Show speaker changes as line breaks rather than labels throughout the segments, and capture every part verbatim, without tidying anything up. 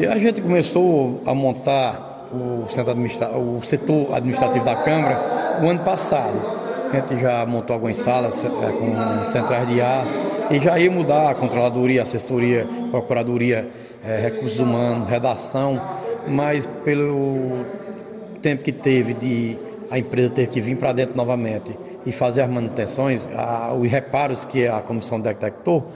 Olha, a gente começou a montar o, centro administra... o setor administrativo da Câmara o ano passado. A gente já montou algumas salas é, com centrais de ar e já ia mudar a controladoria, assessoria, procuradoria, é, recursos humanos, redação, mas pelo tempo que teve de a empresa ter que vir para dentro novamente e fazer as manutenções, a, os reparos que a comissão detectou,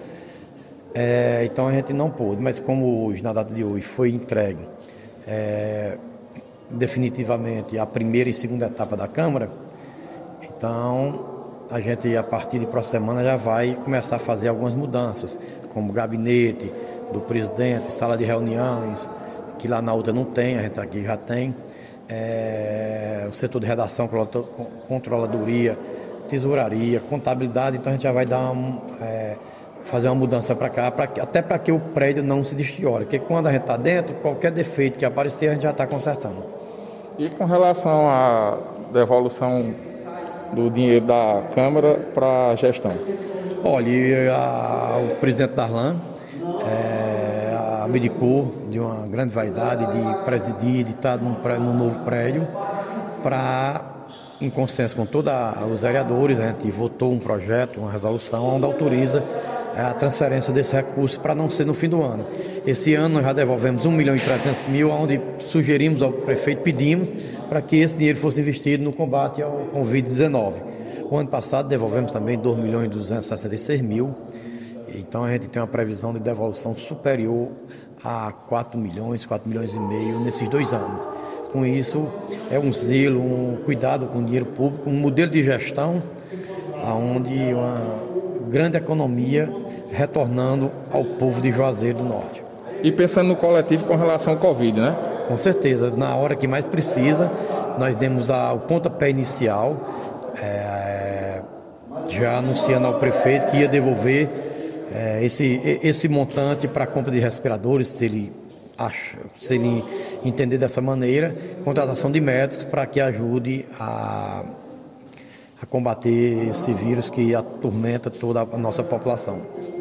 é, então a gente não pôde, mas como hoje, na data de hoje, foi entregue é, definitivamente a primeira e segunda etapa da Câmara, então a gente a partir de próxima semana já vai começar a fazer algumas mudanças, como gabinete do presidente, sala de reuniões, que lá na outra não tem, a gente aqui já tem, é, o setor de redação, controladoria, tesouraria, contabilidade, então a gente já vai dar um, é, fazer uma mudança para cá, pra, até para que o prédio não se destriore, porque quando a gente está dentro, qualquer defeito que aparecer, a gente já está consertando.
E com relação à devolução do dinheiro da Câmara para a gestão?
Olha, a, o presidente Darlan é, abdicou de uma grande vaidade de presidir, de estar num, num novo prédio, para, em consenso com todos os vereadores, a gente votou um projeto, uma resolução, onde autoriza a transferência desse recurso para não ser no fim do ano. Esse ano nós já devolvemos um milhão e trezentos mil, onde sugerimos ao prefeito, pedimos para que esse dinheiro fosse investido no combate ao covid dezenove. O ano passado devolvemos também dois milhões e duzentos e sessenta e seis mil, então a gente tem uma previsão de devolução superior a quatro milhões, quatro milhões e meio nesses dois anos. Com isso, é um zelo, um cuidado com o dinheiro público, um modelo de gestão onde uma grande economia retornando ao povo de Juazeiro do Norte.
E pensando no coletivo com relação ao Covid, né?
Com certeza, na hora que mais precisa, nós demos a, o pontapé inicial, é, já anunciando ao prefeito que ia devolver é, esse, esse montante para a compra de respiradores, se ele, acha, se ele entender dessa maneira, contratação de médicos para que ajude a, a combater esse vírus que atormenta toda a nossa população.